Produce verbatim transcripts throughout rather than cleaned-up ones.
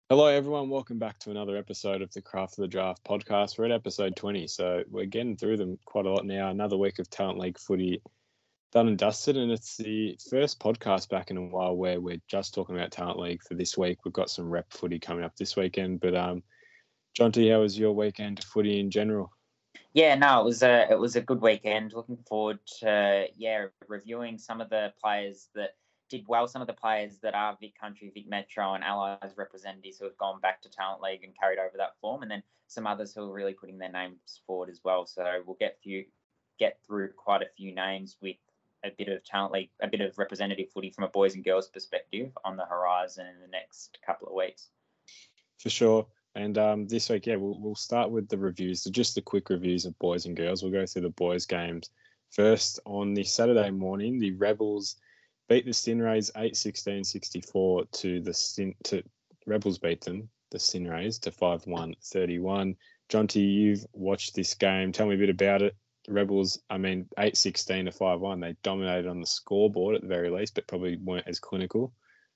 Hello, everyone. Welcome back to another episode of the Craft of the Draft podcast. We're at episode twenty, so we're getting through them quite a lot now. Another week of Talent League footy done and dusted, and it's the first podcast back in a while where we're just talking about Talent League for this week. We've got some rep footy coming up this weekend, but um, Jonty, how was your weekend footy in general? Yeah, no, it was a it was a good weekend. Looking forward to yeah reviewing some of the players that did well, some of the players that are Vic Country, Vic Metro, and Allies representatives who have gone back to Talent League and carried over that form, and then some others who are really putting their names forward as well. So we'll get few get through quite a few names with a bit of Talent League, a bit of representative footy from a boys and girls perspective on the horizon in the next couple of weeks. For sure. And um, this week, yeah, we'll, we'll start with the reviews. So just the quick reviews of boys and girls. We'll go through the boys' games. First, on the Saturday morning, the Rebels beat the Stinrays eight sixteen sixty-four to the Stin to Rebels beat them, the Stinrays, to five one thirty-one. Jonty, you've watched this game. Tell me a bit about it. The Rebels, I mean, eight sixteen to five one. They dominated on the scoreboard at the very least, but probably weren't as clinical.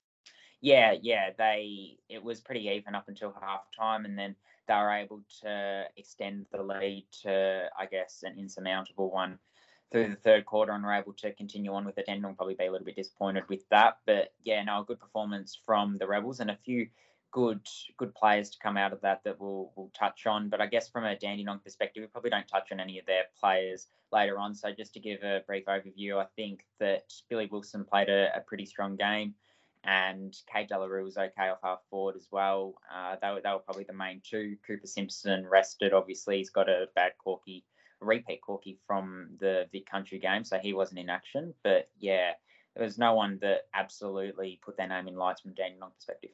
Yeah, yeah, they it was pretty even up until half time, and then they were able to extend the lead to, I guess, an insurmountable one through the third quarter, and were able to continue on with it. And will probably be a little bit disappointed with that, but yeah, no, a good performance from the Rebels and a few good good players to come out of that that we'll we'll touch on. But I guess from a Dandenong perspective, we probably don't touch on any of their players later on. So just to give a brief overview, I think that Billy Wilson played a, a pretty strong game. And Kate Delarue was okay off half forward as well. Uh, they, were, they were probably the main two. Cooper Simpson rested. Obviously, he's got a bad corky, a repeat corky from the Vic Country game, so he wasn't in action. But yeah, there was no one that absolutely put their name in lights from a Dandenong perspective.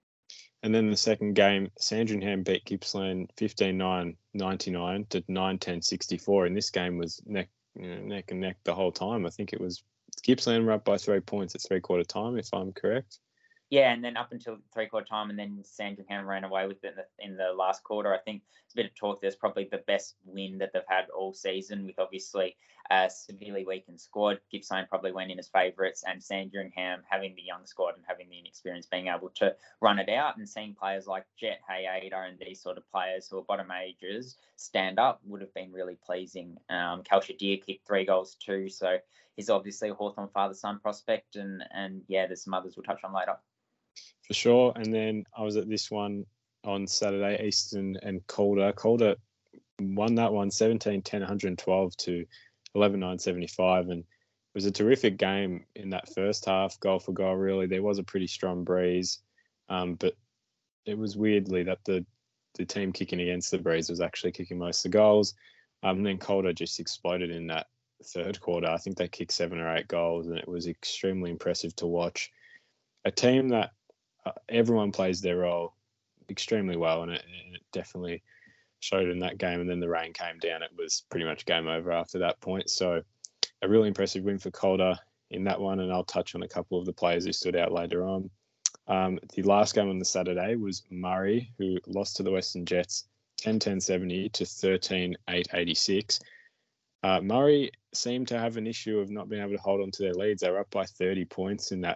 And then the second game, Sandringham beat Gippsland fifteen nine ninety-nine to nine ten sixty-four. And this game was neck, you know, neck and neck the whole time. I think it was Gippsland were up by three points at three-quarter time, if I'm correct. Yeah, and then up until three-quarter time, and then Sandringham ran away with it in the, in the last quarter. I think it's a bit of talk. There's probably the best win that they've had all season, with obviously a severely weakened squad. Gippsland probably went in as favourites, and Sandringham having the young squad and having the inexperience being able to run it out, and seeing players like Jet Hayada and these sort of players who are bottom ages stand up would have been really pleasing. Um, Kalsha Deer kicked three goals too, so he's obviously a Hawthorn father-son prospect, and and yeah, there's some others we'll touch on later. For sure. And then I was at this one on Saturday, Eastern and Calder. Calder won that one seventeen ten one twelve to eleven nine seventy-five. And it was a terrific game in that first half, goal for goal, really. There was a pretty strong breeze, um, but it was weirdly that the, the team kicking against the breeze was actually kicking most of the goals. Um, and then Calder just exploded in that third quarter. I think they kicked seven or eight goals, and it was extremely impressive to watch. A team that uh, everyone plays their role extremely well, and it, and it definitely showed in that game. And then the rain came down. It was pretty much game over after that point. So a really impressive win for Calder in that one, and I'll touch on a couple of the players who stood out later on. Um, the last game on the Saturday was Murray, who lost to the Western Jets ten ten seventy to thirteen eight eighty-six. Uh, Murray seemed to have an issue of not being able to hold on to their leads. They were up by thirty points in that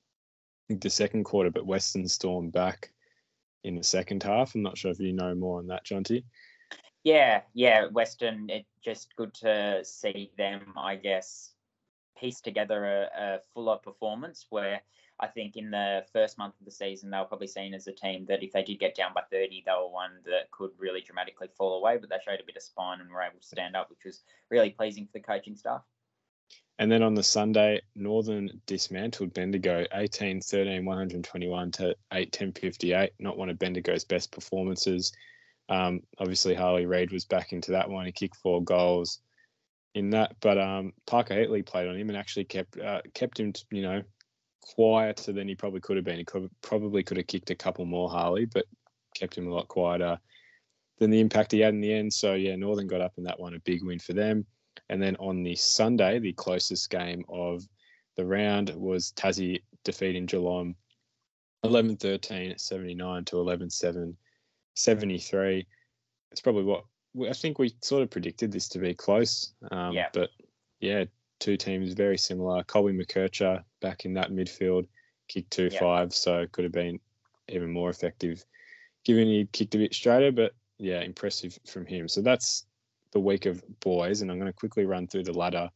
the second quarter, but Western stormed back in the second half. I'm not sure if you know more on that, Jonty. Yeah, yeah, Western, it's just good to see them, I guess, piece together a, a fuller performance where I think in the first month of the season, they were probably seen as a team that if they did get down by thirty, they were one that could really dramatically fall away, but they showed a bit of spine and were able to stand up, which was really pleasing for the coaching staff. And then on the Sunday, Northern dismantled Bendigo eighteen thirteen one twenty-one to eight ten fifty-eight. Not one of Bendigo's best performances. Um, obviously, Harley Reid was back into that one. He kicked four goals in that. But um, Parker Heatley played on him and actually kept uh, kept him, you know, quieter than he probably could have been. He could, probably could have kicked a couple more, Harley, but kept him a lot quieter than the impact he had in the end. So, yeah, Northern got up in that one, a big win for them. And then on the Sunday, the closest game of the round was Tassie defeating Geelong eleven thirteen seventy-nine to eleven seven seventy-three. It's probably what I think we sort of predicted this to be close. Um, yeah. But, yeah, two teams very similar. Colby McKercher back in that midfield, kicked two yeah. five, so it could have been even more effective given he kicked a bit straighter, but yeah, impressive from him. So that's the week of boys, and I'm going to quickly run through the ladder.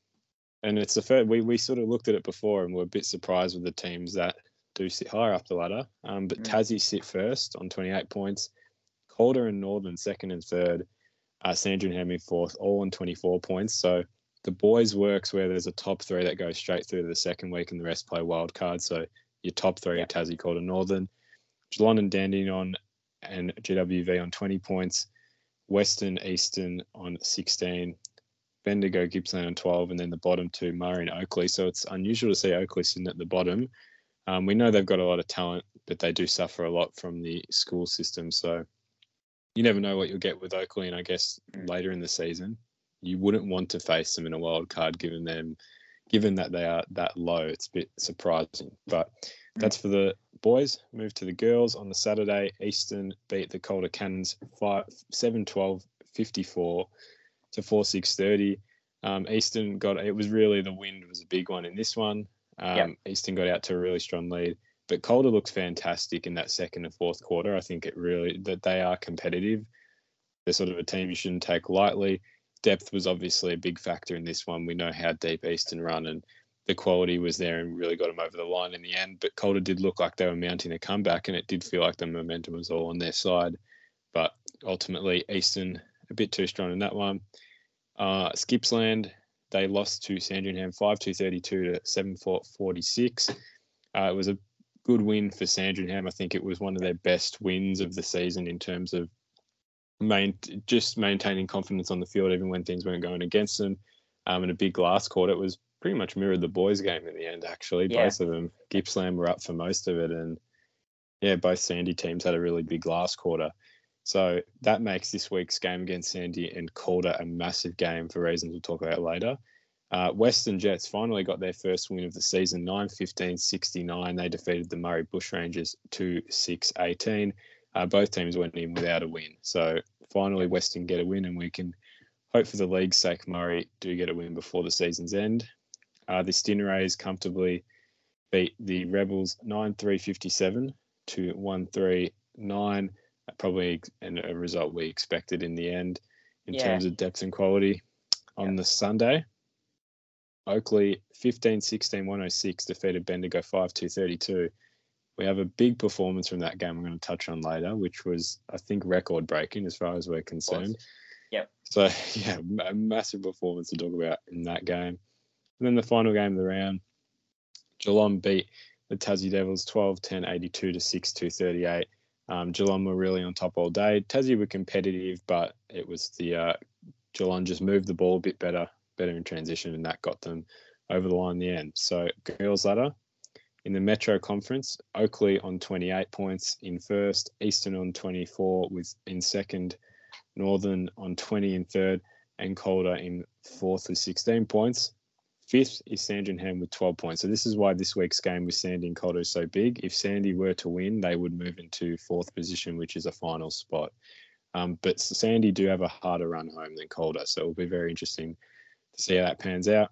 And it's the first, we, we sort of looked at it before and we're a bit surprised with the teams that do sit higher up the ladder. Um, but mm. Tassie sit first on twenty-eight points, Calder and Northern second and third, uh, Sandringham in fourth, all on twenty-four points. So the boys works where there's a top three that goes straight through to the second week and the rest play wild card. So your top three are Tassie, Calder, Northern, Geelong and Dandenong and G W V on twenty points, Western, Eastern on sixteen, Bendigo, Gippsland on twelve, and then the bottom two, Murray and Oakley. So it's unusual to see Oakley sitting at the bottom. Um, we know they've got a lot of talent, but they do suffer a lot from the school system. So you never know what you'll get with Oakley, and I guess later in the season, you wouldn't want to face them in a wild card, given them, given that they are that low. It's a bit surprising, but that's for the boys. Move to the girls on the Saturday. Eastern beat the Calder Cannons five, seven twelve, fifty-four to four six thirty. Um, Eastern got, it was really, the wind was a big one in this one. Um, yep. Eastern got out to a really strong lead, but Calder looks fantastic in that second and fourth quarter. I think it really, that they are competitive. They're sort of a team you shouldn't take lightly. Depth was obviously a big factor in this one. We know how deep Eastern run, and the quality was there and really got them over the line in the end. But Calder did look like they were mounting a comeback, and it did feel like the momentum was all on their side. But ultimately, Eastern a bit too strong in that one. Uh, Gippsland, they lost to Sandringham five two thirty-two to seven four forty-six. Uh, it was a good win for Sandringham. I think it was one of their best wins of the season in terms of main, just maintaining confidence on the field even when things weren't going against them. Um, and a big last quarter, it was pretty much mirrored the boys' game in the end, actually. Yeah. Both of them, Gippsland were up for most of it. And, yeah, both Sandy teams had a really big last quarter. So that makes this week's game against Sandy and Calder a massive game for reasons we'll talk about later. Uh, Western Jets finally got their first win of the season, nine fifteen sixty-nine. They defeated the Murray Bushrangers two six eighteen. Uh, both teams went in without a win. So finally Western get a win, and we can hope for the league's sake Murray do get a win before the season's end. Uh, the Stingrays comfortably beat the Rebels nine three fifty-seven to one three nine. Probably a result we expected in the end in yeah. terms of depth and quality. On yep. the Sunday, Oakley fifteen sixteen one oh six defeated Bendigo five two thirty-two. We have a big performance from that game I'm going to touch on later, which was, I think, record-breaking as far as we're concerned. Yep. So, yeah, a massive performance to talk about in that game. And then the final game of the round, Geelong beat the Tassie Devils twelve ten eighty-two to six two thirty-eight. Um, Geelong were really on top all day. Tassie were competitive, but it was the uh, Geelong just moved the ball a bit better, better in transition, and that got them over the line in the end. So, girls ladder. In the Metro Conference, Oakley on twenty-eight points in first, Eastern on twenty-four with in second, Northern on twenty in third, and Calder in fourth with sixteen points. Fifth is Sandringham with twelve points. So this is why this week's game with Sandy and Calder is so big. If Sandy were to win, they would move into fourth position, which is a final spot. Um, but Sandy do have a harder run home than Calder, so it'll be very interesting to see how that pans out.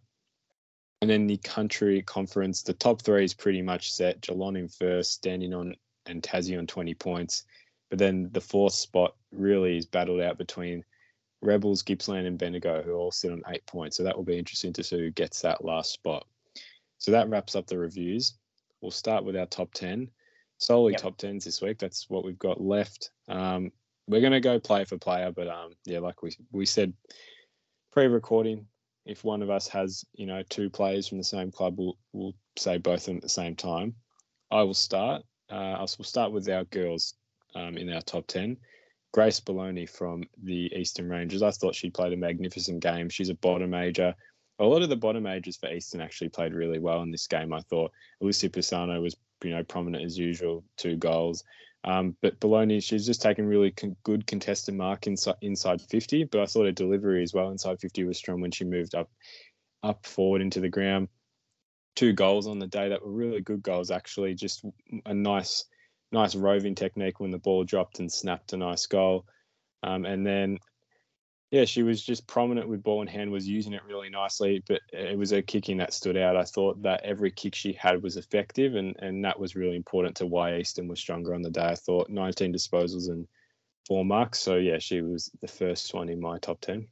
And then the country conference, the top three is pretty much set. Geelong in first, Dandenong and Tassie on twenty points. But then the fourth spot really is battled out between Rebels, Gippsland and Bendigo, who all sit on eight points. So that will be interesting to see who gets that last spot. So that wraps up the reviews. We'll start with our top ten. Solely yep. top tens this week. That's what we've got left. Um, we're going to go player for player, but um, yeah, like we we said pre-recording, if one of us has, you know, two players from the same club, we'll, we'll say both of them at the same time. I will start. Uh, I'll, we'll start with our girls um, in our top ten. Grace Bologna from the Eastern Rangers. I thought she played a magnificent game. She's a bottom major. A lot of the bottom majors for Eastern actually played really well in this game, I thought. Alicia Pisano was, you know, prominent as usual, two goals. Um, but Bologna, she's just taken really con- good contested mark inside, inside fifty, but I thought her delivery as well inside fifty was strong when she moved up up forward into the ground. Two goals on the day that were really good goals, actually. Just a nice... Nice roving technique when the ball dropped and snapped a nice goal. Um, and then Yeah, she was just prominent with ball in hand, was using it really nicely, but it was her kicking that stood out. I thought that every kick she had was effective, and, and that was really important to why Easton was stronger on the day. I thought nineteen disposals and four marks. So, yeah, she was the first one in my top ten.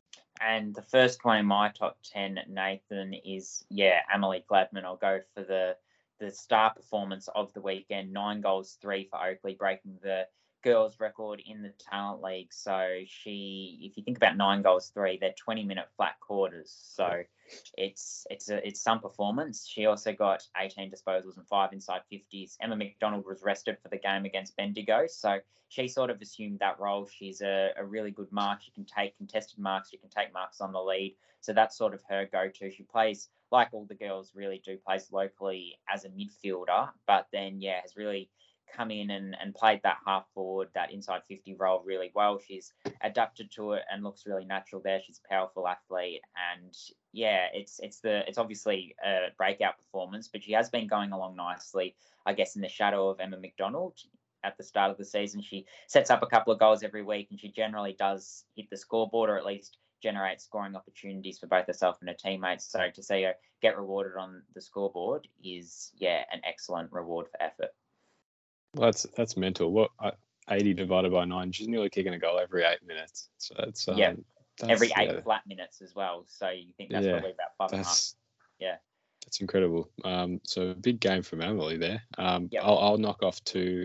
And the first one in my top ten, Nathan, is, yeah, Amelie Gladman. I'll go for the the star performance of the weekend. Nine goals, three for Oakley, breaking the girls' record in the Talent League. So she, if you think about nine goals, three, they're twenty-minute flat quarters. So it's it's a, it's some performance. She also got eighteen disposals and five inside fifties. Emma McDonald was rested for the game against Bendigo, so she sort of assumed that role. She's a, a really good mark. She can take contested marks. She can take marks on the lead. So that's sort of her go-to. She plays, like all the girls really do, plays locally as a midfielder, but then, yeah, has really come in and, and played that half forward, that inside fifty role really well. She's adapted to it and looks really natural there. She's a powerful athlete, and yeah, it's it's the it's obviously a breakout performance, but she has been going along nicely, I guess, in the shadow of Emma McDonald. At the start of the season, she sets up a couple of goals every week, and she generally does hit the scoreboard, or at least generate scoring opportunities for both herself and her teammates. So to see her get rewarded on the scoreboard is, yeah, an excellent reward for effort. Well, that's that's mental. What eighty divided by nine? She's nearly kicking a goal every eight minutes. So that's um, yeah, that's, every eight yeah. flat minutes as well. So you think that's yeah, probably about five and a half. Yeah, that's incredible. Um, so big game from Emily there. Um, yep. I'll, I'll knock off two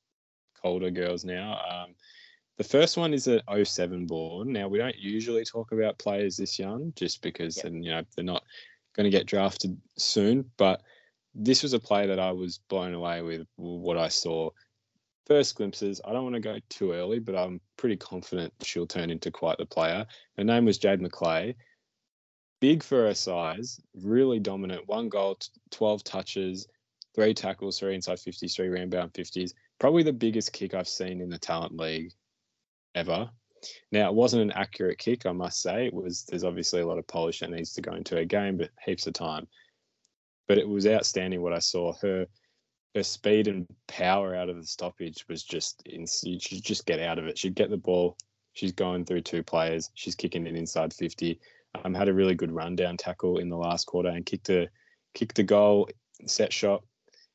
Calder girls now. Um, the first one is an oh seven born. Now, we don't usually talk about players this young just because yep. and, you know, they're not going to get drafted soon. But this was a player that I was blown away with what I saw. First glimpses, I don't want to go too early, but I'm pretty confident she'll turn into quite the player. Her name was Jade McClay. Big for her size, really dominant. One goal, twelve touches, three tackles, three inside fifties, three rebound fifties. Probably the biggest kick I've seen in the Talent League ever. Now, it wasn't an accurate kick, I must say. It was. There's obviously a lot of polish that needs to go into a game, but heaps of time. But it was outstanding what I saw. Her her speed and power out of the stoppage was just, you should just get out of it. She'd get the ball. She's going through two players. She's kicking it inside fifty. Um, had a really good rundown tackle in the last quarter and kicked a kicked a goal, set shot.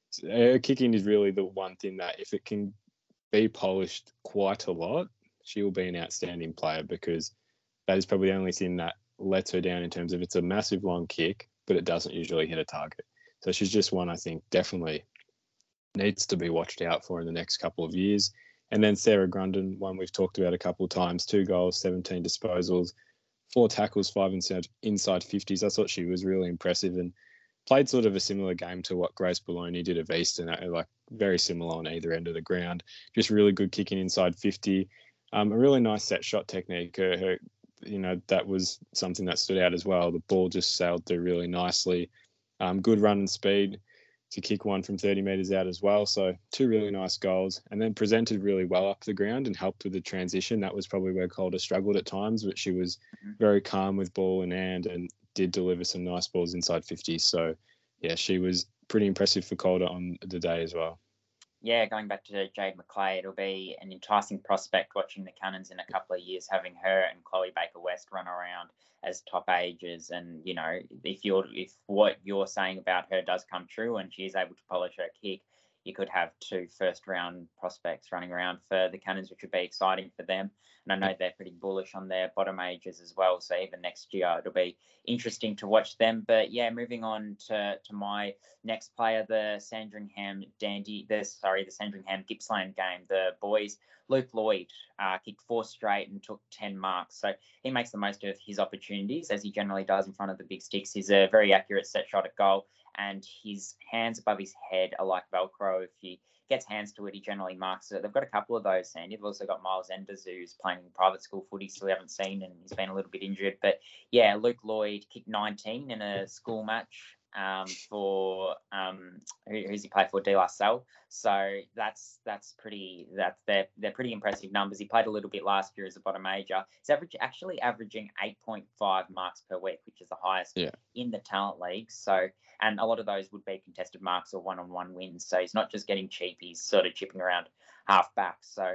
Her kicking is really the one thing that if it can be polished quite a lot, she will be an outstanding player, because that is probably the only thing that lets her down in terms of it's a massive long kick, but it doesn't usually hit a target. So she's just one I think definitely needs to be watched out for in the next couple of years. And then Sarah Grundon, one we've talked about a couple of times, two goals, seventeen disposals, four tackles, five inside, inside fifties. I thought she was really impressive and played sort of a similar game to what Grace Bologna did at Easton, like very similar on either end of the ground. Just really good kicking inside fifty. Um, a really nice set shot technique. Her, her, you know, that was something that stood out as well. The ball just sailed through really nicely. Um, good run and speed to kick one from thirty metres out as well. So two really nice goals, and then presented really well up the ground and helped with the transition. That was probably where Calder struggled at times, but she was very calm with ball in hand and did deliver some nice balls inside fifties. So, yeah, she was pretty impressive for Calder on the day as well. Yeah, going back to Jade McClay, it'll be an enticing prospect watching the Cannons in a couple of years, having her and Chloe Baker West run around as top ages. And, you know, if you're if what you're saying about her does come true and she is able to polish her kick, you could have two first round prospects running around for the Cannons, which would be exciting for them. And I know they're pretty bullish on their bottom ages as well. So even next year, it'll be interesting to watch them. But yeah, moving on to, to my next player, the Sandringham Dandy, the sorry, the Sandringham Gippsland game. The boys, Luke Lloyd, uh, kicked four straight and took ten marks. So he makes the most of his opportunities, as he generally does in front of the big sticks. He's a very accurate set shot at goal, and his hands above his head are like Velcro. If he gets hands to it, he generally marks it. They've got a couple of those, Sandy. They've also got Miles Enders, who's playing private school footy, still haven't seen, and he's been a little bit injured. But yeah, Luke Lloyd kicked nineteen in a school match um, for um, who, who's he played for? De La Salle. So that's that's pretty that's they're they're pretty impressive numbers. He played a little bit last year as a bottom major. He's average actually averaging eight point five marks per week, which is the highest yeah. in the Talent League. So and a lot of those would be contested marks or one-on-one wins. So he's not just getting cheap; he's sort of chipping around half back. So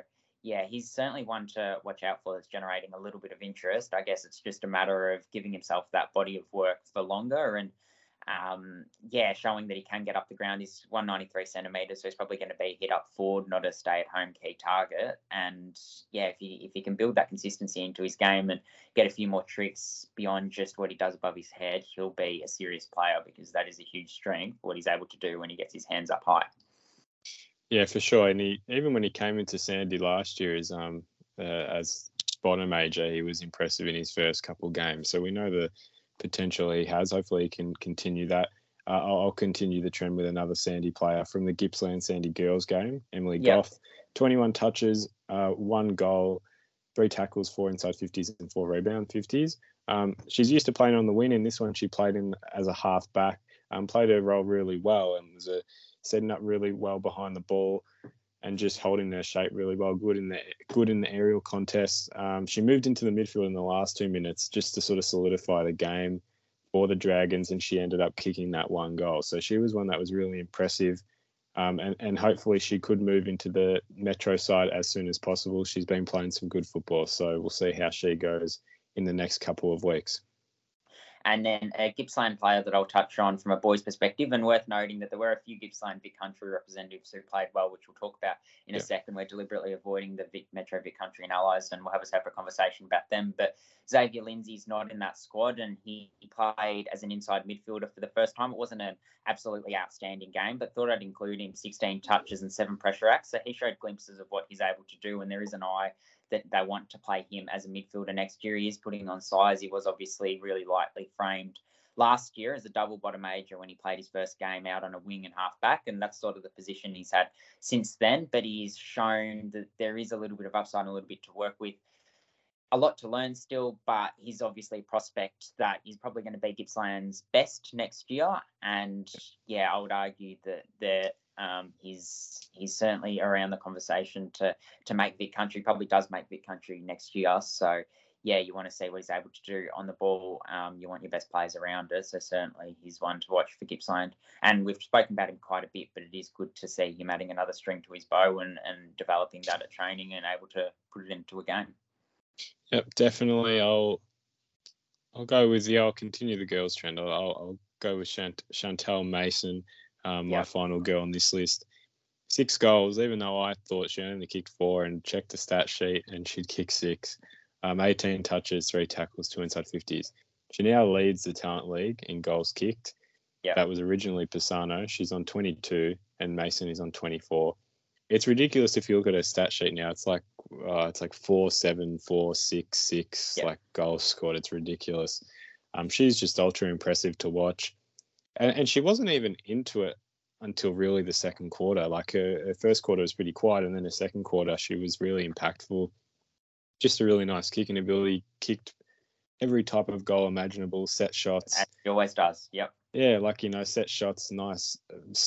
yeah, he's certainly one to watch out for that's generating a little bit of interest. I guess it's just a matter of giving himself that body of work for longer and, um, yeah, showing that he can get up the ground. He's one ninety-three centimetres, so he's probably going to be hit up forward, not a stay-at-home key target. And, yeah, if he, if he can build that consistency into his game and get a few more tricks beyond just what he does above his head, he'll be a serious player because that is a huge strength, what he's able to do when he gets his hands up high. Yeah, for sure. And he, even when he came into Sandy last year as um uh, as bottom major, he was impressive in his first couple of games. So we know the potential he has. Hopefully he can continue that. Uh, I'll, I'll continue the trend with another Sandy player from the Gippsland Sandy girls game, Emily Yep. Goff. twenty-one touches, uh, one goal, three tackles, four inside fifties and four rebound fifties. Um, she's used to playing on the wing. In this one, she played in as a half back, um, played her role really well and was a setting up really well behind the ball and just holding their shape really well. Good in the good in the aerial contests. Um, she moved into the midfield in the last two minutes just to sort of solidify the game for the Dragons, and she ended up kicking that one goal. So she was one that was really impressive, um, and and hopefully she could move into the Metro side as soon as possible. She's been playing some good football, so we'll see how she goes in the next couple of weeks. And then a Gippsland player that I'll touch on from a boys' perspective, and worth noting that there were a few Gippsland Vic Country representatives who played well, which we'll talk about in a yeah. second. We're deliberately avoiding the Vic, Metro Vic Country and Allies, and we'll have a separate conversation about them. But Xavier Lindsay's not in that squad, and he, he played as an inside midfielder for the first time. It wasn't an absolutely outstanding game, but thought I'd include him. sixteen touches and seven pressure acts. So he showed glimpses of what he's able to do, and there is an eye that they want to play him as a midfielder next year. He is putting on size. He was obviously really lightly framed last year as a double bottom major when he played his first game out on a wing and half back, and that's sort of the position he's had since then. But he's shown that there is a little bit of upside and a little bit to work with. A lot to learn still, but he's obviously a prospect that is probably going to be Gippsland's best next year. And yeah, I would argue that the Um, he's he's certainly around the conversation to to make Vic Country. Probably does make Vic Country next year. So yeah, you want to see what he's able to do on the ball. Um, you want your best players around it. So certainly he's one to watch for Gippsland. And we've spoken about him quite a bit, but it is good to see him adding another string to his bow and and developing that at training and able to put it into a game. Yep, definitely. I'll I'll go with the. I'll continue the girls' trend. I'll I'll, I'll go with Chant- Chantel Mason. Um, my yep. final girl on this list. Six goals, even though I thought she only kicked four and checked the stat sheet and she'd kick six. Um, eighteen touches, three tackles, two inside fifties. She now leads the Talent League in goals kicked. Yep. That was originally Pisano. She's on twenty-two and Mason is on twenty-four. It's ridiculous if you look at her stat sheet now. It's like uh, it's like four, seven, four, six, six, yep. like goals scored. It's ridiculous. Um, she's just ultra impressive to watch. And, and she wasn't even into it until really the second quarter. Like her, her first quarter was pretty quiet, and then the second quarter she was really impactful. Just a really nice kicking ability. Kicked every type of goal imaginable. Set shots. As she always does. Yep. Yeah, like, you know, set shots, nice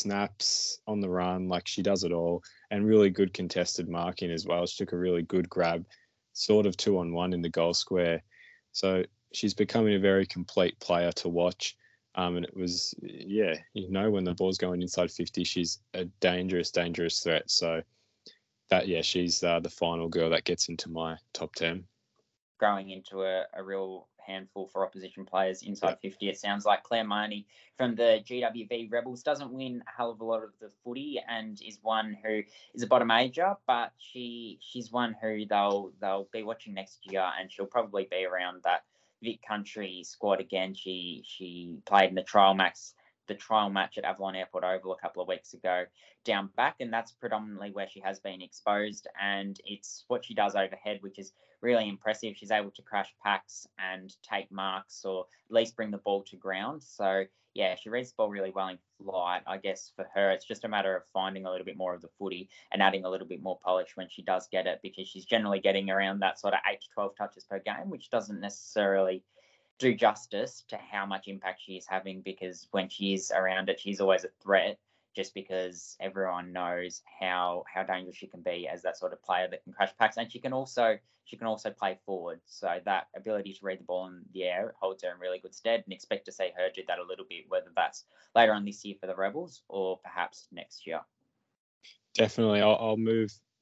snaps on the run. Like, she does it all, and really good contested marking as well. She took a really good grab, sort of two on one in the goal square. So she's becoming a very complete player to watch. Um, and it was, yeah, you know, when the ball's going inside fifty, she's a dangerous, dangerous threat. So that, yeah, she's uh, the final girl that gets into my top ten. Growing into a, a real handful for opposition players inside yeah. fifty. It sounds like Claire Marnie from the G W V Rebels doesn't win a hell of a lot of the footy and is one who is a bottom major, but she she's one who they'll they'll be watching next year, and she'll probably be around that Vic Country squad again. She she played in the trial max the trial match at Avalon Airport Oval a couple of weeks ago down back, and that's predominantly where she has been exposed, and it's what she does overhead, which is really impressive. She's able to crash packs and take marks, or at least bring the ball to ground. So yeah, she reads the ball really well in flight. I guess for her, it's just a matter of finding a little bit more of the footy and adding a little bit more polish when she does get it, because she's generally getting around that sort of eight to twelve touches per game, which doesn't necessarily do justice to how much impact she is having, because when she is around it, she's always a threat, just because everyone knows how how dangerous she can be as that sort of player that can crash packs, and she can also she can also play forward. So that ability to read the ball in the air holds her in really good stead, and expect to see her do that a little bit, whether that's later on this year for the Rebels or perhaps next year. Definitely, I'll, I'll move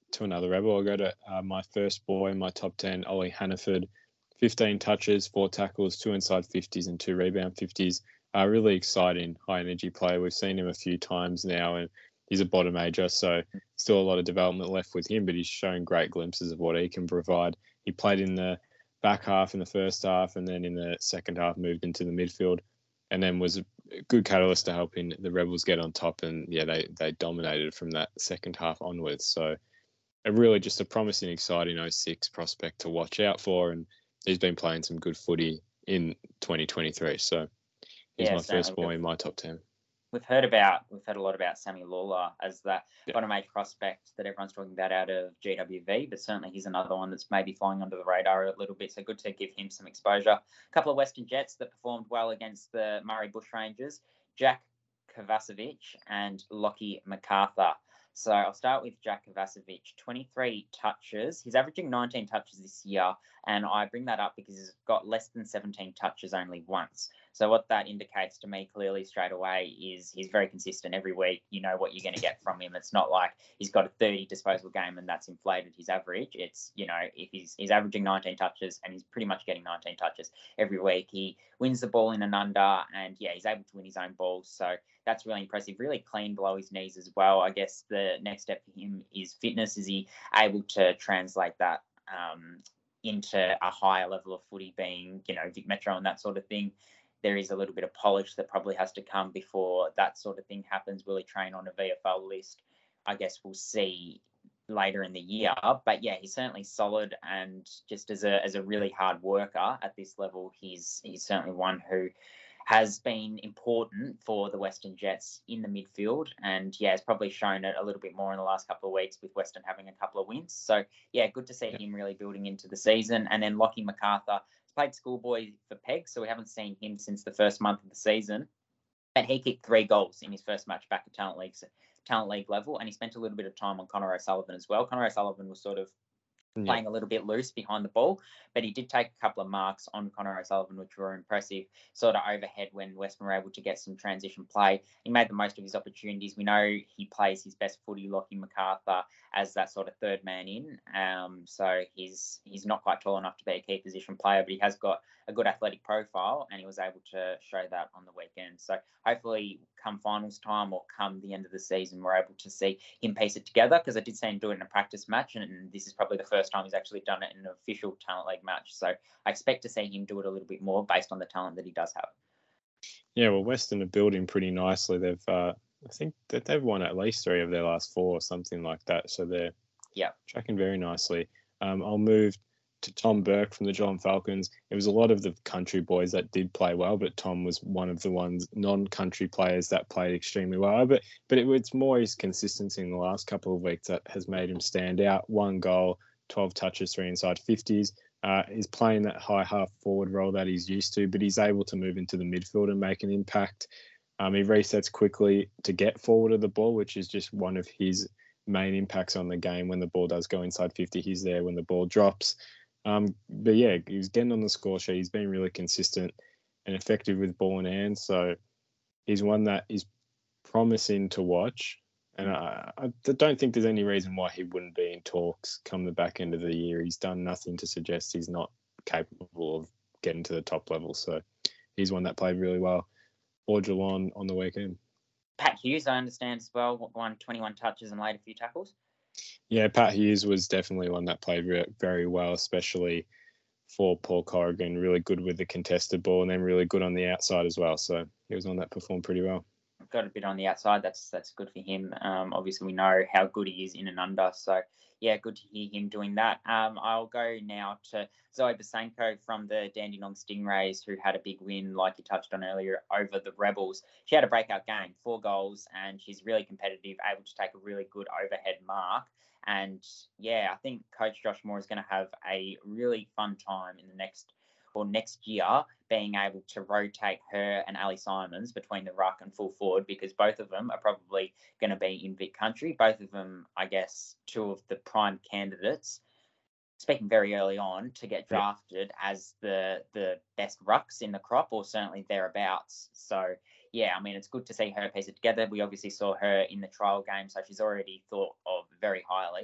to another Rebel. I'll go to uh, my first boy in my top ten, Ollie Hannaford. fifteen touches, four tackles, two inside fifties and two rebound fifties. Uh, really exciting, high-energy player. We've seen him a few times now, and he's a bottom major, so still a lot of development left with him, but he's shown great glimpses of what he can provide. He played in the back half in the first half, and then in the second half moved into the midfield, and then was a good catalyst to helping the Rebels get on top. And yeah, they they dominated from that second half onwards. So a really just a promising, exciting oh six prospect to watch out for, and he's been playing some good footy in twenty twenty-three. So he's Yeah, my certainly. first boy in my top ten. We've heard about we've heard a lot about Sammy Lawler as that Yeah. bottom age prospect that everyone's talking about out of G W V, but certainly he's another one that's maybe flying under the radar a little bit. So good to give him some exposure. A couple of Western Jets that performed well against the Murray Bushrangers, Jack Kovacevic and Lockie MacArthur. So I'll start with Jack Kovacevic, twenty-three touches. He's averaging nineteen touches this year, and I bring that up because he's got less than seventeen touches only once. So what that indicates to me clearly straight away is he's very consistent every week. You know what you're going to get from him. It's not like he's got a thirty disposal game and that's inflated his average. It's, you know, if he's he's averaging nineteen touches and he's pretty much getting nineteen touches every week. He wins the ball in and under, and yeah, he's able to win his own balls. So that's really impressive. Really clean below his knees as well. I guess the next step for him is fitness. Is he able to translate that um, into a higher level of footy, being, you know, Vic Metro and that sort of thing? There is a little bit of polish that probably has to come before that sort of thing happens. Will he train on a V F L list? I guess we'll see later in the year. But yeah, he's certainly solid, and just as a as a really hard worker at this level, he's he's certainly one who has been important for the Western Jets in the midfield, and yeah, has probably shown it a little bit more in the last couple of weeks with Western having a couple of wins. So yeah, good to see yeah. him really building into the season. And then Lockie MacArthur played schoolboy for Peg, so we haven't seen him since the first month of the season. And he kicked three goals in his first match back at Talent League, Talent League level, and he spent a little bit of time on Connor O'Sullivan as well. Connor O'Sullivan was sort of yeah. playing a little bit loose behind the ball, but he did take a couple of marks on Connor O'Sullivan, which were impressive, sort of overhead when Western were able to get some transition play. He made the most of his opportunities. We know he plays his best footy, Lockie MacArthur, as that sort of third man in. Um, so he's he's not quite tall enough to be a key position player, but he has got a good athletic profile, and he was able to show that on the weekend. So hopefully come finals time or come the end of the season, we're able to see him piece it together, because I did see him do it in a practice match, and this is probably the first time he's actually done it in an official Talent League match. So I expect to see him do it a little bit more based on the talent that he does have. Yeah, well, Western are building pretty nicely. They've, uh, I think that they've won at least three of their last four or something like that. So they're yeah tracking very nicely. Um, I'll move to Tom Burke from the Geelong Falcons. It was a lot of the country boys that did play well, but Tom was one of the ones non-country players that played extremely well. But but it, it's more his consistency in the last couple of weeks that has made him stand out. One goal, twelve touches, three inside fifties. Uh, he's playing that high half forward role that he's used to, but he's able to move into the midfield and make an impact. Um, he resets quickly to get forward of the ball, which is just one of his main impacts on the game. When the ball does go inside fifty, he's there when the ball drops. Um, but yeah, he's getting on the score sheet. He's been really consistent and effective with ball in hand. So he's one that is promising to watch. And I, I don't think there's any reason why he wouldn't be in talks come the back end of the year. He's done nothing to suggest he's not capable of getting to the top level. So he's one that played really well for Geelong on the weekend. Pat Hughes, I understand as well, won twenty-one touches and laid a few tackles. Yeah, Pat Hughes was definitely one that played re- very well, especially for Paul Corrigan. Really good with the contested ball, and then really good on the outside as well. So he was one that performed pretty well. Got a bit on the outside. That's that's good for him. Um, obviously, we know how good he is in and under. So, yeah, good to hear him doing that. Um, I'll go now to Zoe Basenko from the Dandenong Stingrays, who had a big win, like you touched on earlier, over the Rebels. She had a breakout game, four goals, and she's really competitive, able to take a really good overhead mark. And, yeah, I think Coach Josh Moore is going to have a really fun time in the next or next year, being able to rotate her and Ali Simons between the ruck and full forward, because both of them are probably going to be in Vic country. Both of them, I guess, two of the prime candidates, speaking very early on, to get drafted yeah. as the the best rucks in the crop, or certainly thereabouts. So, yeah, I mean, it's good to see her piece it together. We obviously saw her in the trial game, so she's already thought of very highly.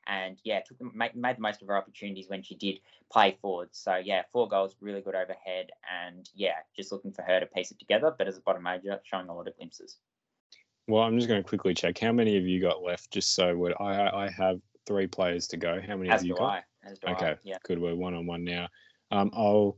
And yeah, took them, made, made the most of her opportunities when she did play forward. So yeah, four goals, really good overhead, and yeah, just looking for her to piece it together. But as a bottom major, showing a lot of glimpses. Well, I'm just going to quickly check how many of you got left, just so would I I have three players to go. How many As have you do got? I. As do Okay, I. Yeah. good. We're one on one now. Um, I'll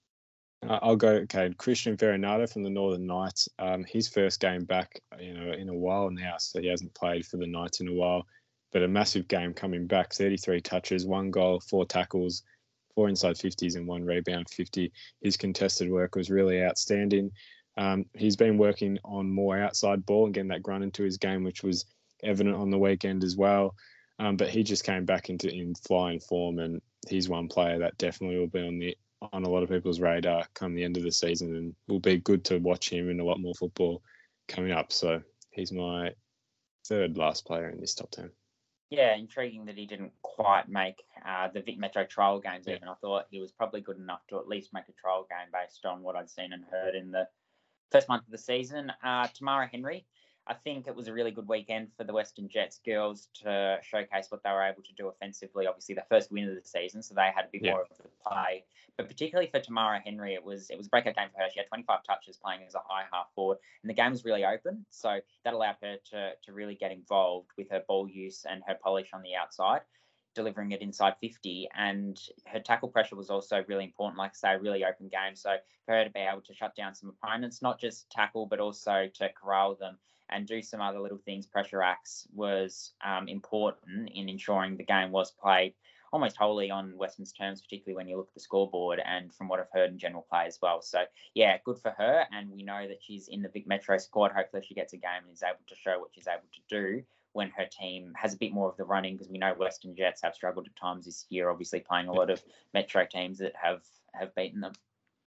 I'll go. Okay, Christian Ferronato from the Northern Knights. Um, his first game back, you know, in a while now, so he hasn't played for the Knights in a while. But a massive game coming back. thirty-three touches, one goal, four tackles, four inside fifties, and one rebound fifty. His contested work was really outstanding. Um, he's been working on more outside ball and getting that grunt into his game, which was evident on the weekend as well. Um, but he just came back into in flying form, and he's one player that definitely will be on the on a lot of people's radar come the end of the season, and will be good to watch him in a lot more football coming up. So he's my third last player in this top ten. Yeah, intriguing that he didn't quite make uh, the Vic Metro trial games Yeah. even. I thought he was probably good enough to at least make a trial game based on what I'd seen and heard in the first month of the season. Uh, Tamara Henry, I think it was a really good weekend for the Western Jets girls to showcase what they were able to do offensively. Obviously, their first win of the season, so they had a bit Yeah. more of the play. But particularly for Tamara Henry, it was it was a breakout game for her. She had twenty-five touches playing as a high half forward, and the game was really open. So that allowed her to to really get involved with her ball use and her polish on the outside, delivering it inside fifty. And her tackle pressure was also really important. Like I say, a really open game. So for her to be able to shut down some opponents, not just tackle, but also to corral them and do some other little things, pressure acts, was um, important in ensuring the game was played almost wholly on Western's terms, particularly when you look at the scoreboard and from what I've heard in general play as well. So, yeah, good for her. And we know that she's in the Vic Metro squad. Hopefully she gets a game and is able to show what she's able to do when her team has a bit more of the running, because we know Western Jets have struggled at times this year, obviously playing a lot of Metro teams that have, have beaten them.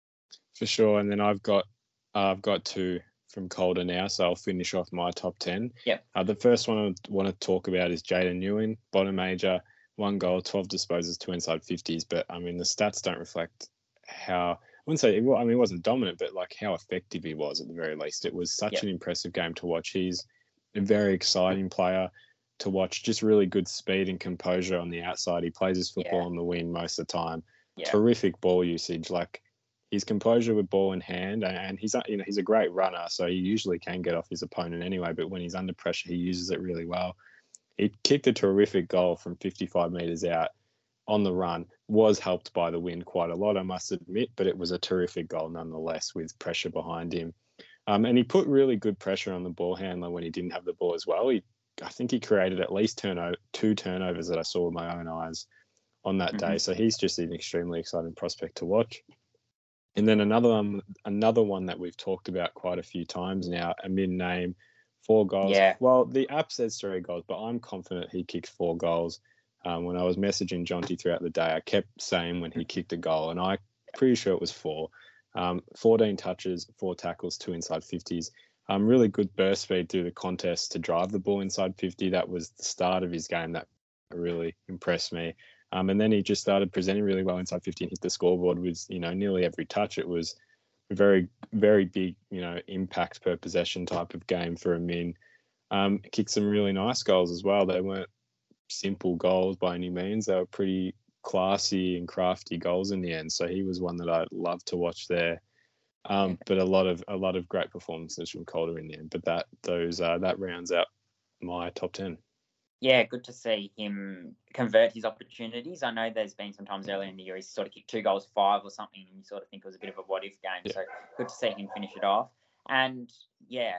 For sure. And then I've got uh, I've got two from Calder now, so I'll finish off my top ten. Yep. Uh, the first one I want to talk about is Jada Nguyen, bottom major, one goal, twelve disposals, two inside fifties. But I mean, the stats don't reflect how, I wouldn't say, I mean, it wasn't dominant, but like how effective he was at the very least. It was such Yep. an impressive game to watch. He's a very exciting player to watch, just really good speed and composure on the outside. He plays his football Yeah. on the wing most of the time. Yeah. Terrific ball usage. Like, his composure with ball in hand, and he's you know he's a great runner, so he usually can get off his opponent anyway. But when he's under pressure, he uses it really well. He kicked a terrific goal from fifty-five meters out on the run. Was helped by the wind quite a lot, I must admit, but it was a terrific goal nonetheless with pressure behind him. Um, and he put really good pressure on the ball handler when he didn't have the ball as well. He, I think he created at least turno- two turnovers that I saw with my own eyes on that Mm-hmm. day. So he's just an extremely exciting prospect to watch. And then another one, another one that we've talked about quite a few times now, Amin Name, four goals. Yeah. Well, the app says three goals, but I'm confident he kicked four goals. Um, when I was messaging Jonty throughout the day, I kept saying when he kicked a goal, and I'm pretty sure it was four. Um, fourteen touches, four tackles, two inside fifties. Um, really good burst speed through the contest to drive the ball inside fifty. That was the start of his game that really impressed me. Um, and then he just started presenting really well inside fifty and hit the scoreboard with, you know, nearly every touch. It was a very, very big, you know, impact per possession type of game for Amin. Um, kicked some really nice goals as well. They weren't simple goals by any means. They were pretty classy and crafty goals in the end. So he was one that I loved to watch there. Um, but a lot of a lot of great performances from Calder in the end. But that those uh, that rounds out my top ten. Yeah, good to see him convert his opportunities. I know there's been some times earlier in the year he's sort of kicked two goals, five or something, and you sort of think it was a bit of a what-if game. Yeah. So good to see him finish it off. And, yeah,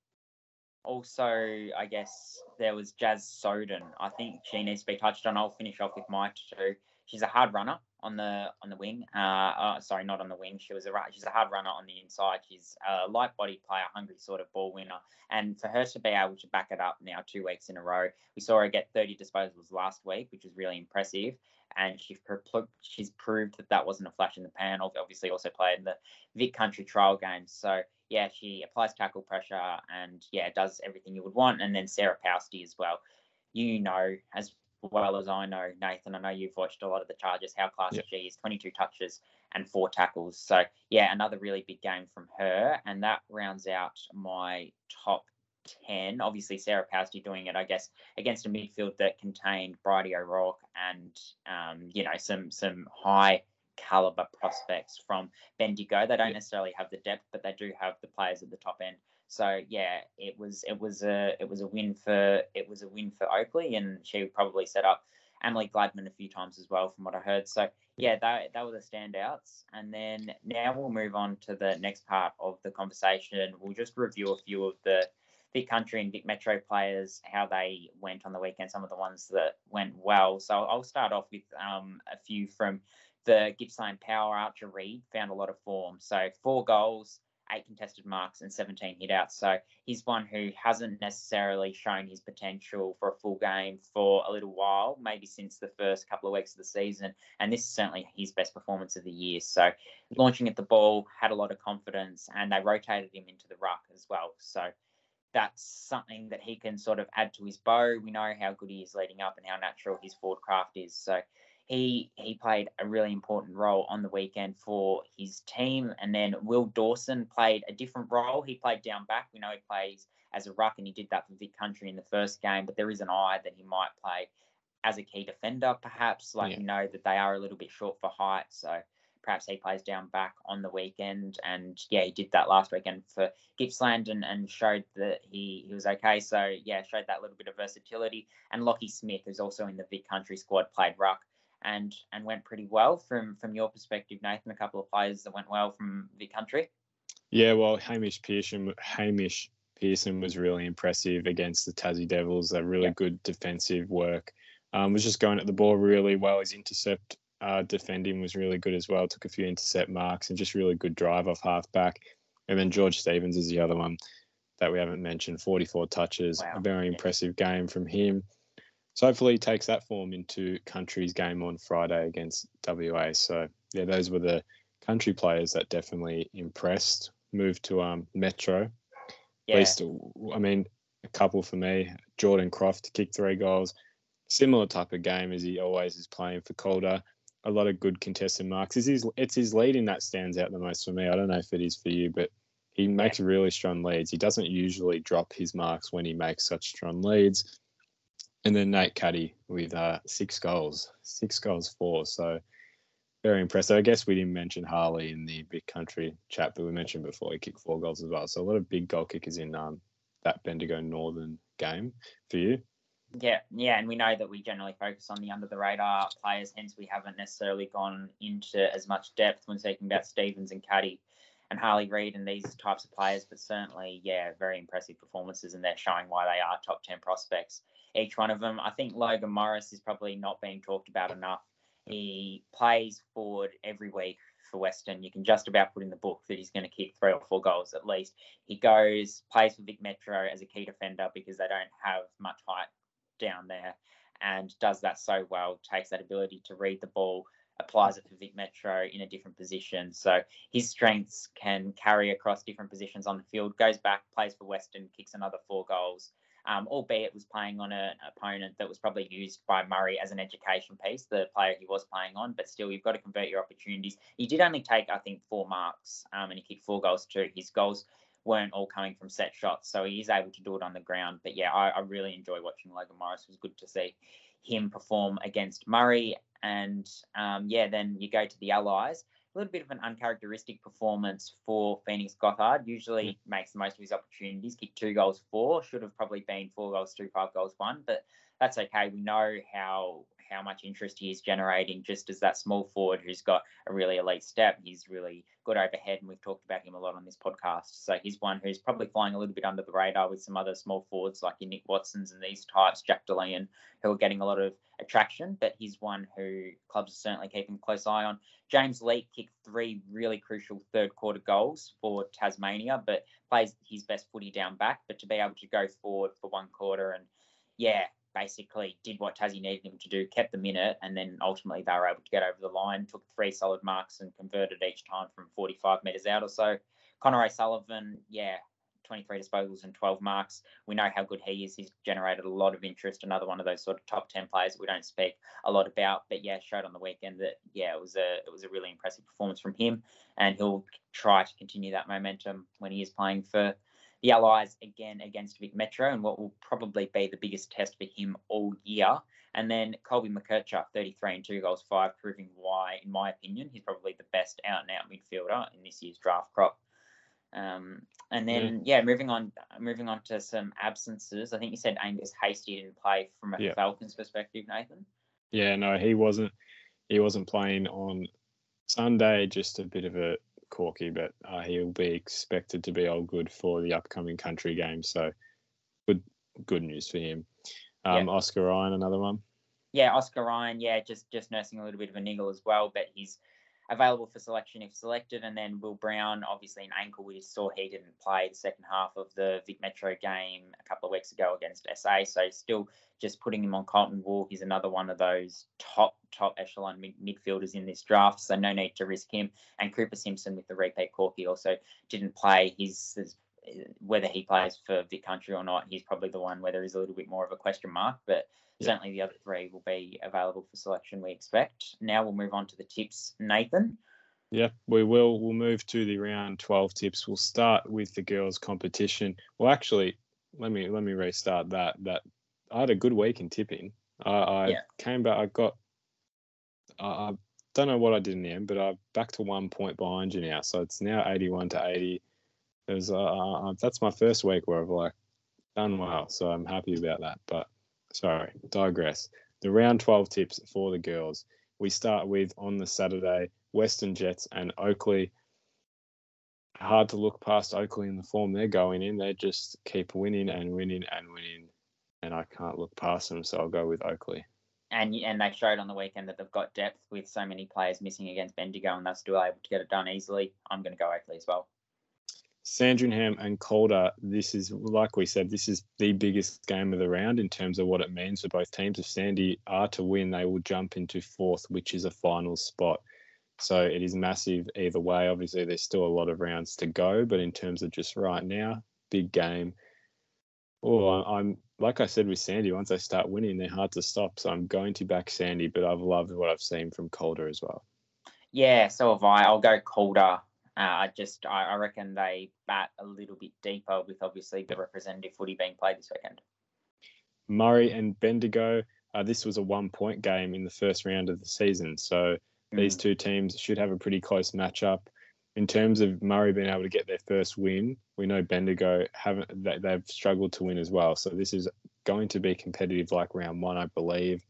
also, I guess there was Jazz Soden. I think she needs to be touched on. I'll finish off with my two. She's a hard runner on the on the wing. Uh, uh sorry, not on the wing. She was a she's a hard runner on the inside. She's a light body player, hungry sort of ball winner. And for her to be able to back it up now two weeks in a row, we saw her get thirty disposals last week, which was really impressive. And she's she's proved that that wasn't a flash in the pan. Obviously, also played in the Vic Country trial games. So yeah, she applies tackle pressure and yeah, does everything you would want. And then Sarah Pousty as well. You know as well as I know, Nathan, I know you've watched a lot of the Chargers, how classy Yeah. she is, twenty-two touches and four tackles. So, yeah, another really big game from her. And that rounds out my top ten. Obviously, Sarah Powsty doing it, I guess, against a midfield that contained Bridie O'Rourke and, um, you know, some some high caliber prospects from Bendigo. They don't Yeah. necessarily have the depth, but they do have the players at the top end. So yeah, it was it was a it was a win for it was a win for Oakley, and she would probably set up Emily Gladman a few times as well, from what I heard. So yeah, that that were the standouts. And then now we'll move on to the next part of the conversation. We'll just review a few of the Vic Country and Vic Metro players, how they went on the weekend, some of the ones that went well. So I'll start off with um, a few from the Gippsland Power. Archer Reid found a lot of form. So four goals, eight contested marks, and seventeen hitouts. So he's one who hasn't necessarily shown his potential for a full game for a little while, maybe since the first couple of weeks of the season. And this is certainly his best performance of the year. So launching at the ball, had a lot of confidence, and they rotated him into the ruck as well. So that's something that he can sort of add to his bow. We know how good he is leading up and how natural his forward craft is. So he he played a really important role on the weekend for his team. And then Will Dawson played a different role. He played down back. We know he plays as a ruck, and he did that for Vic Country in the first game. But there is an eye that he might play as a key defender, perhaps. Like, Yeah. we know that they are a little bit short for height. So perhaps he plays down back on the weekend. And yeah, he did that last weekend for Gippsland and, and showed that he, he was okay. So yeah, showed that little bit of versatility. And Lockie Smith, who's also in the Vic Country squad, played ruck and and went pretty well. From from your perspective, Nathan, a couple of players that went well from Vic Country. Yeah, well, Hamish Pearson, Hamish Pearson was really impressive against the Tassie Devils. A really Yep. good defensive work. Um, was just going at the ball really well. His intercept uh, defending was really good as well. Took a few intercept marks and just really good drive off half back. And then George Stevens is the other one that we haven't mentioned. forty-four touches. Wow. A very Yeah. impressive game from him. So hopefully he takes that form into Country's game on Friday against W A. So yeah, those were the Country players that definitely impressed. Moved to um Metro. Yeah. At least, I mean, a couple for me. Jordan Croft kicked three goals. Similar type of game as he always is playing for Calder. A lot of good contested marks. It's his, it's his leading that stands out the most for me. I don't know if it is for you, but he makes Yeah. really strong leads. He doesn't usually drop his marks when he makes such strong leads. And then Nate Caddy with uh, six goals, six goals, four. So very impressive. I guess we didn't mention Harley in the Big Country chat, but we mentioned before he kicked four goals as well. So a lot of big goal kickers in um, that Bendigo Northern game for you. Yeah, yeah, and we know that we generally focus on the under the radar players, hence we haven't necessarily gone into as much depth when speaking about Stevens and Caddy and Harley Reid and these types of players, but certainly, yeah, very impressive performances, and they're showing why they are top ten prospects, each one of them. I think Logan Morris is probably not being talked about enough. He plays forward every week for Western. You can just about put in the book that he's going to kick three or four goals at least. He goes, plays for Vic Metro as a key defender because they don't have much height down there, and does that so well, takes that ability to read the ball, applies it for Vic Metro in a different position. So his strengths can carry across different positions on the field, goes back, plays for Western, kicks another four goals, um, albeit was playing on an opponent that was probably used by Murray as an education piece, the player he was playing on, but still you've got to convert your opportunities. He did only take, I think, four marks, um, and he kicked four goals too. His goals weren't all coming from set shots, so he is able to do it on the ground. But yeah, I, I really enjoy watching Logan Morris. It was good to see him perform against Murray. And um, yeah, then you go to the Allies. A little bit of an uncharacteristic performance for Phoenix Gothard. Usually Yeah. makes the most of his opportunities. Kicked two goals, four. Should have probably been four goals, two, five goals, one. But that's okay. We know how how much interest he is generating just as that small forward who's got a really elite step. He's really good overhead, and we've talked about him a lot on this podcast. So he's one who's probably flying a little bit under the radar with some other small forwards like your Nick Watsons and these types, Jack DeLeon, who are getting a lot of attraction, but he's one who clubs are certainly keeping a close eye on. James Leake kicked three really crucial third quarter goals for Tasmania, but plays his best footy down back. But to be able to go forward for one quarter and, yeah, basically did what Tassie needed him to do, kept the minute, and then ultimately they were able to get over the line, took three solid marks and converted each time from forty-five metres out or so. Connor O'Sullivan, yeah, twenty-three disposals and twelve marks. We know how good he is. He's generated a lot of interest. Another one of those sort of top ten players that we don't speak a lot about, but yeah, showed on the weekend that yeah, it was a it was a really impressive performance from him, and he'll try to continue that momentum when he is playing for the Allies again against Vic Metro and what will probably be the biggest test for him all year. And then Colby McKercher, thirty-three and two goals, five, proving why, in my opinion, he's probably the best out-and-out midfielder in this year's draft crop. Um, and then, yeah. yeah, moving on moving on to some absences. I think you said Angus Hastie didn't play from a yeah. Falcons perspective, Nathan. Yeah, no, he wasn't. He wasn't playing on Sunday, just a bit of a corky, but uh, he'll be expected to be all good for the upcoming country game. So good good news for him. Um, yeah. Oscar Ryan, another one. Yeah, Oscar Ryan, yeah, just just nursing a little bit of a niggle as well, but he's available for selection if selected. And then Will Brown, obviously an ankle, we saw he didn't play the second half of the Vic Metro game a couple of weeks ago against S A. So still just putting him on Colton Wool. He's another one of those top, top echelon mid- midfielders in this draft. So no need to risk him. And Cooper Simpson with the repeat corky also didn't play. He's, his, whether he plays for Vic Country or not, he's probably the one where there is a little bit more of a question mark. But yeah. Certainly the other three will be available for selection, we expect. Now we'll move on to the tips, Nathan. Yeah, we will. We'll move to the round twelve tips. We'll start with the girls' competition. Well, actually, let me let me restart that. That I had a good week in tipping. I, I yeah. came back. I got. I, I don't know what I did in the end, but I'm back to one point behind you now. So it's now eighty-one to eighty. There's uh, that's my first week where I've like done well. So I'm happy about that. But sorry, digress. The round twelve tips for the girls. We start with on the Saturday, Western Jets and Oakley. Hard to look past Oakley in the form they're going in. They just keep winning and winning and winning, and I can't look past them, so I'll go with Oakley. And and they showed on the weekend that they've got depth with so many players missing against Bendigo, and they're still able to get it done easily. I'm going to go Oakley as well. Sandringham and Calder, this is, like we said, this is the biggest game of the round in terms of what it means for both teams. If Sandy are to win, they will jump into fourth, which is a final spot. So it is massive either way. Obviously, there's still a lot of rounds to go, but in terms of just right now, big game. Oh, I'm like I said with Sandy, once they start winning, they're hard to stop. So I'm going to back Sandy, but I've loved what I've seen from Calder as well. Yeah, so have I. I'll go Calder. Uh, I just, I, I reckon they bat a little bit deeper with obviously the representative footy being played this weekend. Murray and Bendigo, uh, this was a one-point game in the first round of the season. So mm. these two teams should have a pretty close matchup. In terms of Murray being able to get their first win, we know Bendigo haven't, they, they've struggled to win as well. So this is going to be competitive like round one, I believe.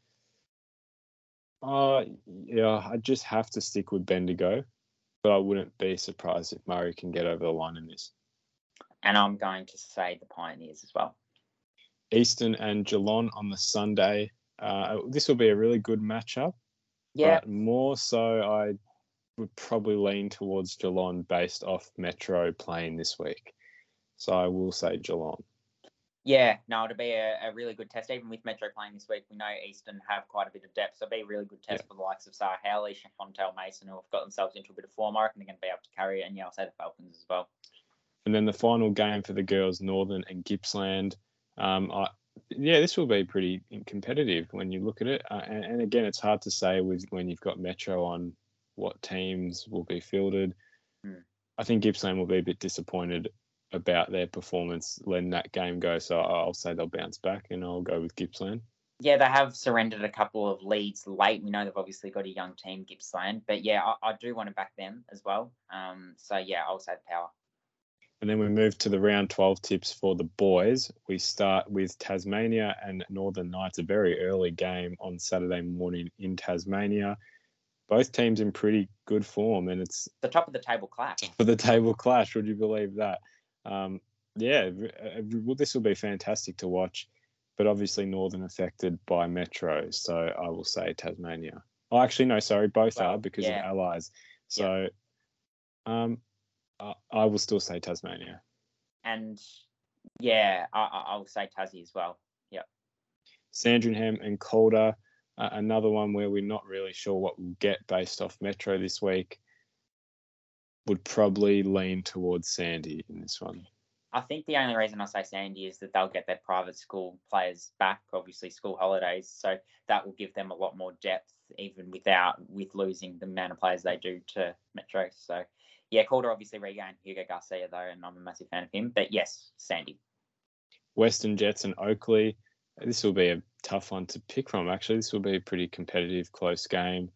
Uh, yeah, I just have to stick with Bendigo. But I wouldn't be surprised if Murray can get over the line in this. And I'm going to say the Pioneers as well. Eastern and Geelong on the Sunday. Uh, this will be a really good matchup. Yeah. But more so, I would probably lean towards Geelong based off Metro playing this week. So I will say Geelong. Yeah, no, it'll be a, a really good test. Even with Metro playing this week, we know Eastern have quite a bit of depth, so it'll be a really good test yeah. for the likes of Sarah Howley, Fontaine Mason, who have got themselves into a bit of form. I reckon they're going to be able to carry it, and yeah, I'll say the Falcons as well. And then the final game for the girls, Northern and Gippsland. Um, I, yeah, this will be pretty competitive when you look at it. Uh, and, and again, it's hard to say with when you've got Metro on what teams will be fielded. Hmm. I think Gippsland will be a bit disappointed about their performance letting that game go. So I'll say they'll bounce back and I'll go with Gippsland. Yeah, they have surrendered a couple of leads late. We know they've obviously got a young team, Gippsland. But yeah, I, I do want to back them as well. Um, so yeah, I'll say the Power. And then we move to the round twelve tips for the boys. We start with Tasmania and Northern Knights, a very early game on Saturday morning in Tasmania. Both teams in pretty good form, and it's the top of the table clash. Top of the table clash, would you believe that? Um, yeah, well, this will be fantastic to watch, but obviously Northern affected by Metro, so I will say Tasmania. Oh, actually, no, sorry, both well, are because yeah. of Allies. So yeah. um, I, I will still say Tasmania. And yeah, I, I'll say Tassie as well. Yeah. Sandringham and Calder, uh, another one where we're not really sure what we'll get based off Metro this week. Would probably lean towards Sandy in this one. I think the only reason I say Sandy is that they'll get their private school players back, obviously school holidays, so that will give them a lot more depth, even without with losing the amount of players they do to Metro. So, Yeah, Calder obviously regained Hugo Garcia, though, and I'm a massive fan of him. But yes, Sandy. Western Jets and Oakley. This will be a tough one to pick from, actually. This will be a pretty competitive, close game.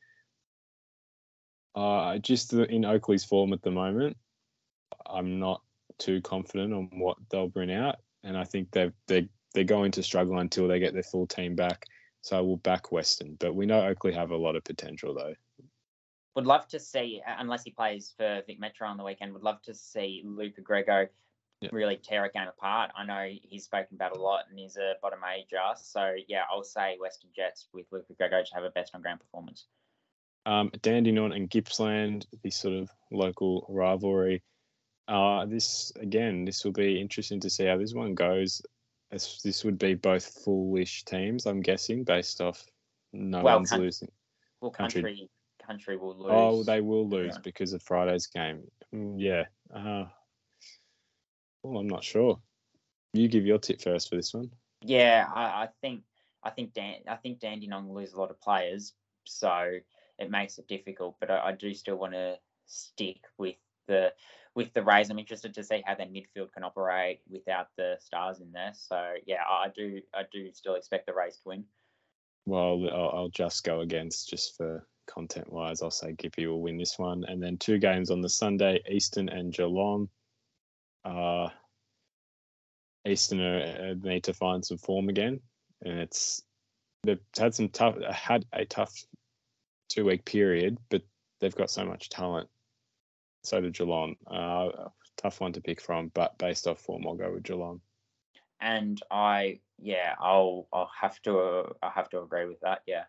Uh, just in Oakley's form at the moment, I'm not too confident on what they'll bring out. And I think they're, they're, they're going to struggle until they get their full team back. So I will back Western. But we know Oakley have a lot of potential, though. Would love to see, unless he plays for Vic Metro on the weekend, would love to see Luca Grego yep. really tear a game apart. I know he's spoken about a lot and he's a bottom major. So, yeah, I'll say Western Jets with Luca Grego to have a best on ground performance. Um, Dandenong and Gippsland, this sort of local rivalry. Uh, this, again, this will be interesting to see how this one goes. As this would be both foolish teams, I'm guessing, based off no well, one's country, losing. Well, country... country Country will lose. Oh, they will lose yeah. because of Friday's game. Yeah. Uh, well, I'm not sure. You give your tip first for this one. Yeah, I, I think I think Dan I think Dandenong will lose a lot of players, so it makes it difficult. But I, I do still want to stick with the with the Rays. I'm interested to see how their midfield can operate without the stars in there. So yeah, I do I do still expect the Rays to win. Well, I'll, I'll just go against just for content wise. I'll say Gippy will win this one, and then two games on the Sunday: Eastern and Geelong. Uh, Eastern uh, need to find some form again, and it's they've had some tough had a tough two week period, but they've got so much talent. So did Geelong. Uh, tough one to pick from, but based off form, I'll go with Geelong. And I, yeah, I'll I'll have to uh, I'll have to agree with that. Yeah.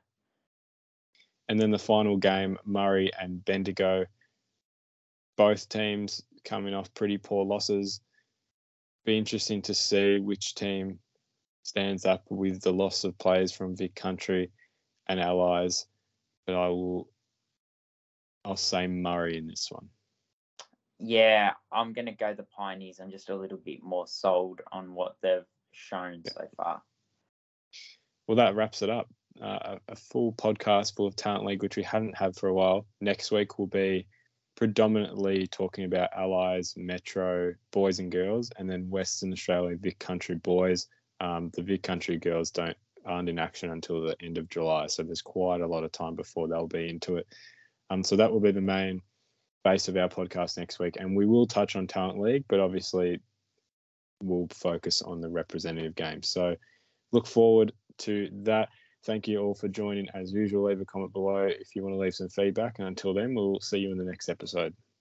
And then the final game, Murray and Bendigo. Both teams coming off pretty poor losses. Be interesting to see which team stands up with the loss of players from Vic Country and Allies. But I will, I'll say Murray in this one. Yeah, I'm going to go the Pioneers. I'm just a little bit more sold on what they've shown yeah. so far. Well, that wraps it up. Uh, a full podcast full of Talent League, which we haven't had for a while. Next week will be predominantly talking about Allies, Metro, boys and girls, and then Western Australia, Vic Country boys. Um, the Vic Country girls don't aren't in action until the end of July, so there's quite a lot of time before they'll be into it. Um, so that will be the main base of our podcast next week, and we will touch on Talent League, but obviously we'll focus on the representative games. So look forward to that. Thank you all for joining. As usual, leave a comment below if you want to leave some feedback. And until then, we'll see you in the next episode.